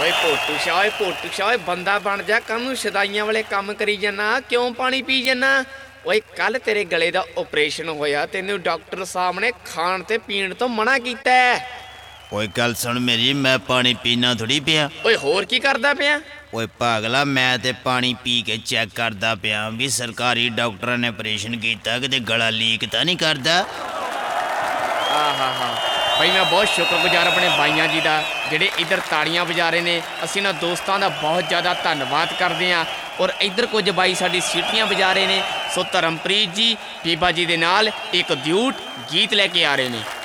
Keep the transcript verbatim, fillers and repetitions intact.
ਓਏ ਪੋਟੂ ਸ਼ਾਹ ਓਏ ਪੋਟੂ ਸ਼ਾਹ ਓਏ ਬੰਦਾ ਬਣ ਜਾ। ਕਾਹਨੂੰ ਸ਼ਦਾਈਆਂ ਵਾਲੇ ਕੰਮ ਕਰੀ ਜਾਨਾ? ਕਿਉਂ ਪਾਣੀ ਪੀ ਜਾਨਾ? ਓਏ ਕੱਲ ਤੇਰੇ ਗਲੇ ਦਾ ਆਪਰੇਸ਼ਨ ਹੋਇਆ, ਤੈਨੂੰ ਡਾਕਟਰ ਸਾਹਿਬ ਨੇ ਖਾਣ ਤੇ ਪੀਣ ਤੋਂ ਮਨਾ ਕੀਤਾ। ਓਏ ਗੱਲ ਸੁਣ ਮੇਰੀ, ਮੈਂ ਪਾਣੀ ਪੀਣਾ ਥੋੜੀ ਪਿਆ। ਓਏ ਹੋਰ ਕੀ ਕਰਦਾ ਪਿਆ? ਓਏ ਪਾਗਲਾ, ਮੈਂ ਤੇ ਪਾਣੀ ਪੀ ਕੇ ਚੈੱਕ ਕਰਦਾ ਪਿਆ ਵੀ ਸਰਕਾਰੀ ਡਾਕਟਰਾਂ ਨੇ ਆਪਰੇਸ਼ਨ ਕੀਤਾ, ਕਿਤੇ ਗਲਾ ਲੀਕ ਤਾਂ ਨਹੀਂ ਕਰਦਾ। ਆਹਾ ਹਾ ਬਈ ਮੈਂ ਬਹੁਤ ਸ਼ੁਕਰਗੁਜ਼ਾਰ ਆਪਣੇ ਬਾਈਆਂ ਜੀ ਦਾ ਜਿਹੜੇ ਇੱਧਰ ਤਾੜੀਆਂ ਵਜਾ ਰਹੇ ਨੇ। ਅਸੀਂ ਨਾ ਦੋਸਤਾਂ ਦਾ ਬਹੁਤ ਜ਼ਿਆਦਾ ਧੰਨਵਾਦ ਕਰਦੇ ਹਾਂ। ਔਰ ਇੱਧਰ ਕੁਝ ਬਾਈ ਸਾਡੀ ਸੀਟੀਆਂ ਵਜਾ ਰਹੇ ਨੇ। ਸੋ ਧਰਮਪ੍ਰੀਤ ਜੀ ਬੀਬਾ ਜੀ ਦੇ ਨਾਲ ਇੱਕ ਡਿਊਟ ਗੀਤ ਲੈ ਕੇ ਆ ਰਹੇ ਨੇ।